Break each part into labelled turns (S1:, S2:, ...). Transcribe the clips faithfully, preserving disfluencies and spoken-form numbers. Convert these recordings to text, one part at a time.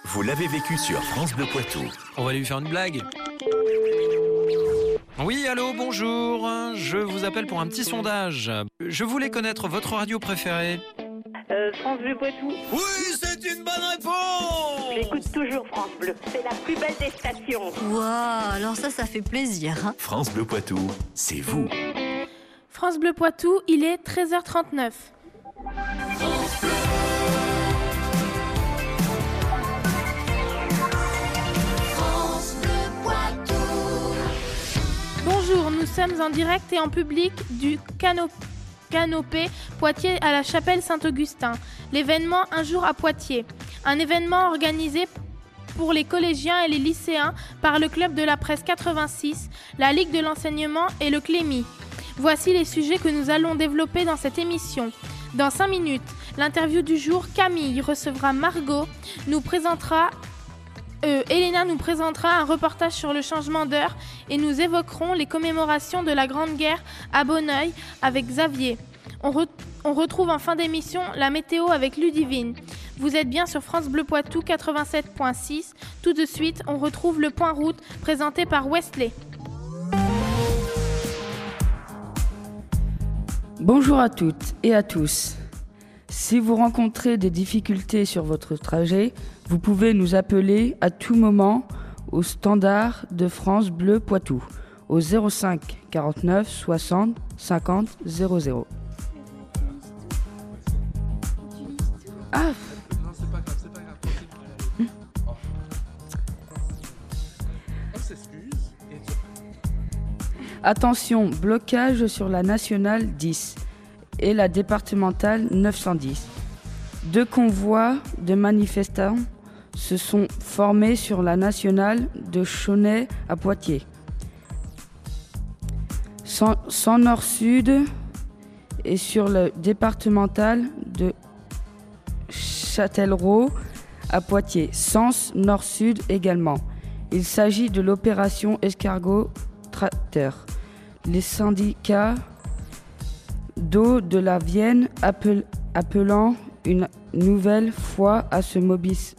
S1: vous l'avez vécu sur France Bleu Poitou.
S2: On va lui faire une blague. Oui, allô, bonjour. Je vous appelle pour un petit sondage. Je voulais connaître votre radio préférée.
S3: Euh, France Bleu Poitou.
S2: Oui, c'est une bonne réponse.
S3: J'écoute toujours France Bleu. C'est la plus belle des stations.
S4: Waouh, alors ça, ça fait plaisir. Hein.
S1: France Bleu Poitou, c'est vous.
S5: France Bleu Poitou, il est treize heures trente-neuf.
S1: France Bleu.
S4: France Bleu Poitou.
S5: Bonjour, nous sommes en direct et en public du Canopé. Canopé, Poitiers à la chapelle Saint-Augustin. L'événement Un jour à Poitiers. Un événement organisé pour les collégiens et les lycéens par le club de la presse quatre-vingt-six, la Ligue de l'enseignement et le Clémy. Voici les sujets que nous allons développer dans cette émission. Dans cinq minutes, l'interview du jour, Camille recevra Margot, nous présentera Euh, Elena nous présentera un reportage sur le changement d'heure et nous évoquerons les commémorations de la Grande Guerre à Bonneuil avec Xavier. On, re- on retrouve en fin d'émission la météo avec Ludivine. Vous êtes bien sur France Bleu Poitou quatre-vingt-sept virgule six. Tout de suite, on retrouve le point route présenté par Wesley.
S6: Bonjour à toutes et à tous. Si vous rencontrez des difficultés sur votre trajet, vous pouvez nous appeler à tout moment au standard de France Bleu Poitou au zéro cinq quarante-neuf soixante cinquante zéro zéro. Ah.
S7: Non, c'est pas grave, c'est pas grave.
S6: Hum.
S7: On s'excuse. Et tu...
S6: Attention, blocage sur la nationale dix et la départementale neuf cent dix. Deux convois de manifestants se sont formés sur la nationale de Chauny à Poitiers. Sans, sans nord-sud et sur le départemental de Châtellerault à Poitiers, sens nord-sud également. Il s'agit de l'opération Escargot Tracteur. Les syndicats d'eau de la Vienne appel, appelant une nouvelle fois à se mobiliser,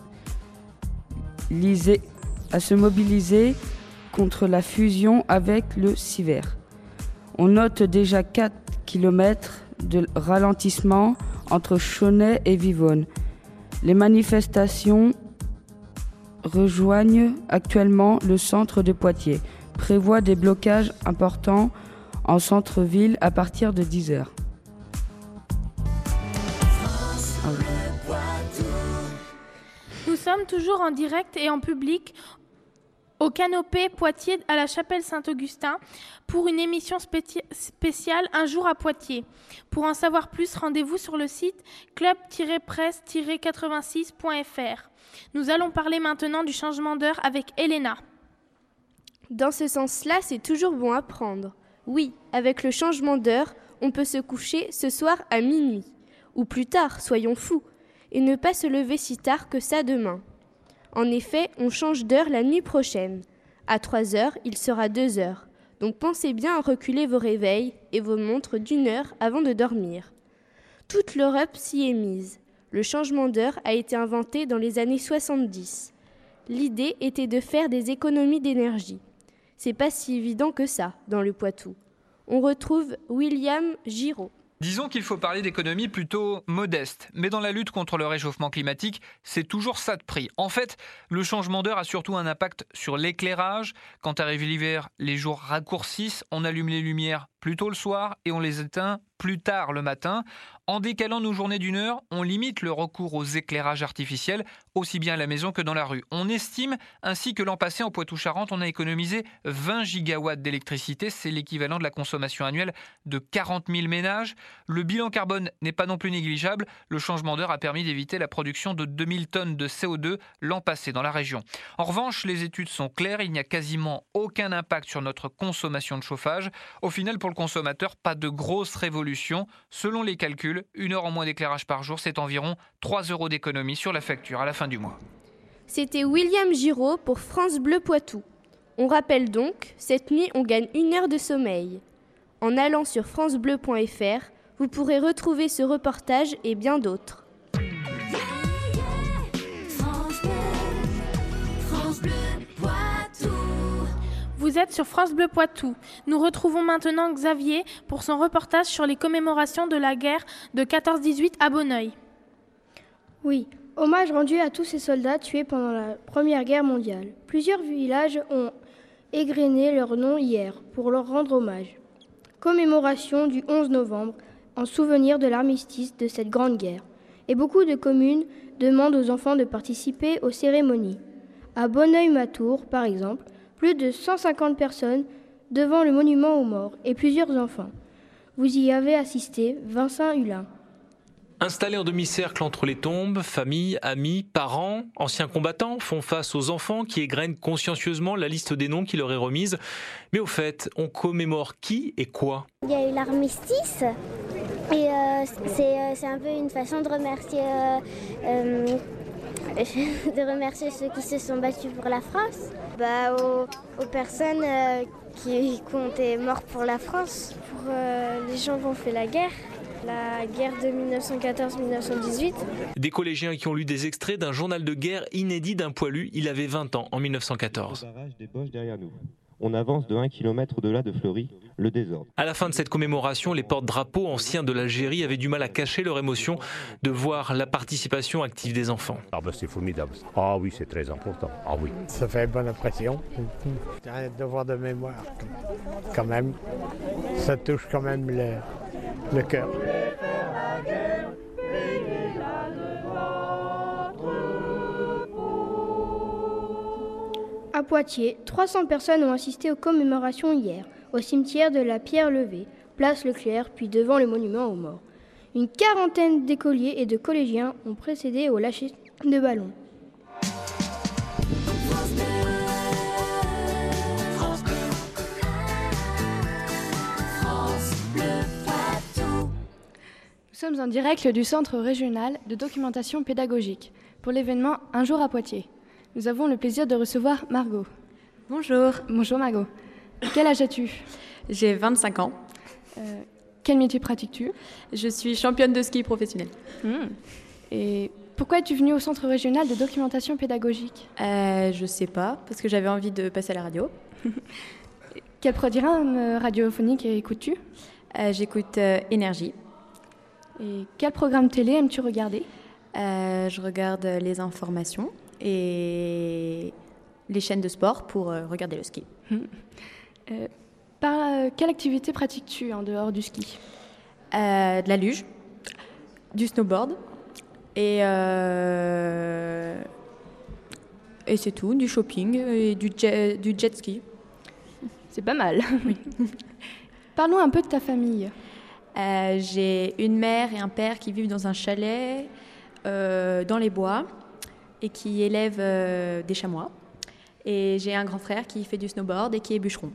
S6: à se mobiliser contre la fusion avec le Siver. On note déjà quatre kilomètres de ralentissement entre Chauny et Vivonne. Les manifestations rejoignent actuellement le centre de Poitiers, prévoit des blocages importants en centre-ville à partir de dix heures.
S5: Nous sommes toujours en direct et en public au Canopé Poitiers à la chapelle Saint-Augustin pour une émission spéci- spéciale Un jour à Poitiers. Pour en savoir plus, rendez-vous sur le site club tiret presse tiret quatre-vingt-six point f r. Nous allons parler maintenant du changement d'heure avec Elena.
S8: Dans ce sens-là, c'est toujours bon à prendre. Oui, avec le changement d'heure, on peut se coucher ce soir à minuit. Ou plus tard, soyons fous, et ne pas se lever si tard que ça demain. En effet, on change d'heure la nuit prochaine. À trois heures, il sera deux heures. Donc pensez bien à reculer vos réveils et vos montres d'une heure avant de dormir. Toute l'Europe s'y est mise. Le changement d'heure a été inventé dans les années soixante-dix. L'idée était de faire des économies d'énergie. C'est pas si évident que ça, dans le Poitou. On retrouve William Giraud.
S9: Disons qu'il faut parler d'économie plutôt modeste, mais dans la lutte contre le réchauffement climatique, c'est toujours ça de prix. En fait, le changement d'heure a surtout un impact sur l'éclairage. Quand arrive l'hiver, les jours raccourcissent, on allume les lumières plus tôt le soir et on les éteint plus tard le matin. En décalant nos journées d'une heure, on limite le recours aux éclairages artificiels, aussi bien à la maison que dans la rue. On estime ainsi que l'an passé, en Poitou-Charentes, on a économisé vingt gigawatts d'électricité. C'est l'équivalent de la consommation annuelle de quarante mille ménages. Le bilan carbone n'est pas non plus négligeable. Le changement d'heure a permis d'éviter la production de deux mille tonnes de C O deux l'an passé dans la région. En revanche, les études sont claires, il n'y a quasiment aucun impact sur notre consommation de chauffage. Au final, pour le consommateur, pas de grosse révolution. Selon les calculs, une heure en moins d'éclairage par jour, c'est environ trois euros d'économie sur la facture à la fin du mois.
S8: C'était William Giraud pour France Bleu Poitou. On rappelle donc, cette nuit, on gagne une heure de sommeil. En allant sur francebleu point f r, vous pourrez retrouver ce reportage et bien d'autres.
S4: France Bleu.
S5: vous êtes sur France Bleu Poitou. Nous retrouvons maintenant Xavier pour son reportage sur les commémorations de la guerre de quatorze dix-huit à Bonneuil.
S10: Oui, hommage rendu à tous ces soldats tués pendant la Première Guerre mondiale. Plusieurs villages ont égrené leur nom hier pour leur rendre hommage. Commémoration du onze novembre en souvenir de l'armistice de cette grande guerre. Et beaucoup de communes demandent aux enfants de participer aux cérémonies. À Bonneuil-Matour, par exemple, plus de cent cinquante personnes devant le monument aux morts et plusieurs enfants. Vous y avez assisté, Vincent Hulin.
S11: Installés en demi-cercle entre les tombes, familles, amis, parents, anciens combattants font face aux enfants qui égrènent consciencieusement la liste des noms qui leur est remise. Mais au fait, on commémore qui et quoi ?
S12: Il y a eu l'armistice et euh, c'est, euh, c'est un peu une façon de remercier, euh, euh, de remercier ceux qui se sont battus pour la France. Bah, aux, aux personnes euh, qui, qui ont été mortes pour la France, pour euh, les gens qui ont fait la guerre. La guerre de dix-neuf cent quatorze dix-neuf cent dix-huit.
S11: Des collégiens qui ont lu des extraits d'un journal de guerre inédit d'un poilu. Il avait vingt ans en dix-neuf cent quatorze.
S13: Le barrage des Boches derrière nous. On avance de un kilomètre au-delà de Fleury, le désordre.
S11: À la fin de cette commémoration, les porte-drapeaux anciens de l'Algérie avaient du mal à cacher leur émotion de voir la participation active des enfants.
S14: Ah ben c'est formidable. Ah oui, c'est très important. Ah oui.
S15: Ça fait une bonne impression. C'est un devoir de mémoire. Quand même, ça touche quand même le, le cœur.
S10: À Poitiers, trois cents personnes ont assisté aux commémorations hier, au cimetière de la Pierre-Levée, place Leclerc, puis devant le monument aux morts. Une quarantaine d'écoliers et de collégiens ont précédé au lâcher de ballons.
S16: Nous sommes en direct du Centre régional de documentation pédagogique pour l'événement Un jour à Poitiers. Nous avons le plaisir de recevoir Margot.
S17: Bonjour.
S16: Bonjour Margot. Quel âge as-tu ?
S17: J'ai vingt-cinq ans.
S16: Euh, quel métier pratiques-tu ?
S17: Je suis championne de ski professionnelle.
S16: Mmh. Et pourquoi es-tu venue au Centre régional de documentation pédagogique ?
S17: euh, Je sais pas, parce que j'avais envie de passer à la radio.
S16: Quel programme radiophonique écoutes-tu ?
S17: euh, J'écoute euh, Énergie.
S16: Et quel programme télé aimes-tu regarder ?
S17: euh, Je regarde les informations et les chaînes de sport pour euh, regarder le ski.
S16: Mmh. Euh, par euh, quelle activité pratiques-tu en dehors du ski ?
S17: euh, De la luge, du snowboard et, euh, et c'est tout, du shopping et du jet, du jet ski.
S16: C'est pas mal. Oui. Parlons un peu de ta famille.
S17: Euh, j'ai une mère et un père qui vivent dans un chalet euh, dans les bois et qui élève euh, des chamois. Et j'ai un grand frère qui fait du snowboard et qui est bûcheron.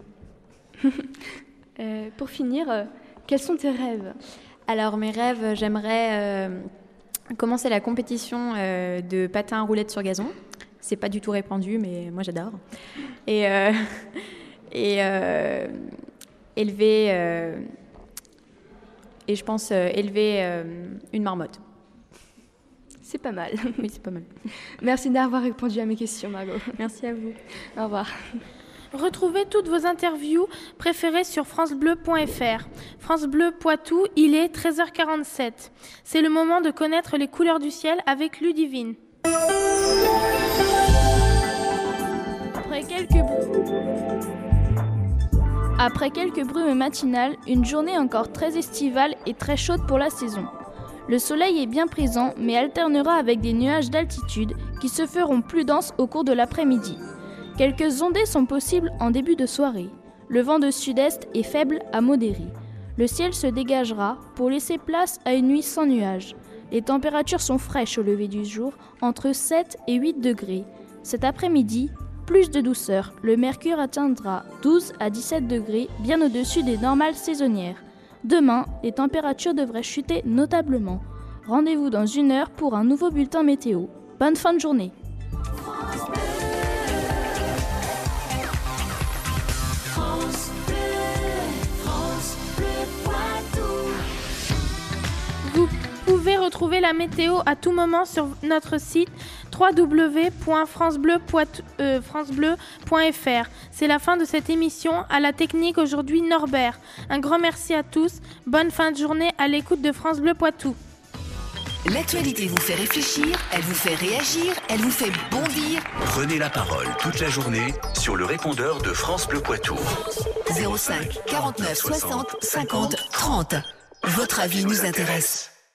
S16: euh, pour finir, euh, quels sont tes rêves ?
S17: Alors mes rêves, j'aimerais euh, commencer la compétition euh, de patin à roulettes sur gazon. C'est pas du tout répandu, mais moi j'adore. Et, euh, et euh, élever, euh, et je pense euh, élever euh, une marmotte.
S16: C'est pas mal.
S17: Oui, c'est pas mal.
S16: Merci d'avoir répondu à mes questions, Margot.
S17: Merci à vous.
S16: Au revoir.
S5: Retrouvez toutes vos interviews préférées sur francebleu point f r. France Bleu Poitou, il est treize heures quarante-sept. C'est le moment de connaître les couleurs du ciel avec Ludivine.
S18: Après quelques Après quelques brumes matinales, une journée encore très estivale et très chaude pour la saison. Le soleil est bien présent, mais alternera avec des nuages d'altitude qui se feront plus denses au cours de l'après-midi. Quelques ondées sont possibles en début de soirée. Le vent de sud-est est faible à modéré. Le ciel se dégagera pour laisser place à une nuit sans nuages. Les températures sont fraîches au lever du jour, entre sept et huit degrés. Cet après-midi, plus de douceur. Le mercure atteindra douze à dix-sept degrés, bien au-dessus des normales saisonnières. Demain, les températures devraient chuter notablement. Rendez-vous dans une heure pour un nouveau bulletin météo. Bonne fin de journée.
S5: Vous pouvez retrouver la météo à tout moment sur notre site w w w point francebleu point f r. C'est la fin de cette émission. À la technique aujourd'hui, Norbert. Un grand merci à tous. Bonne fin de journée à l'écoute de France Bleu Poitou.
S19: L'actualité vous fait réfléchir, elle vous fait réagir, elle vous fait bondir.
S1: Prenez la parole toute la journée sur le répondeur de France Bleu Poitou.
S19: zéro cinq quarante-neuf soixante cinquante trente. Votre avis nous intéresse.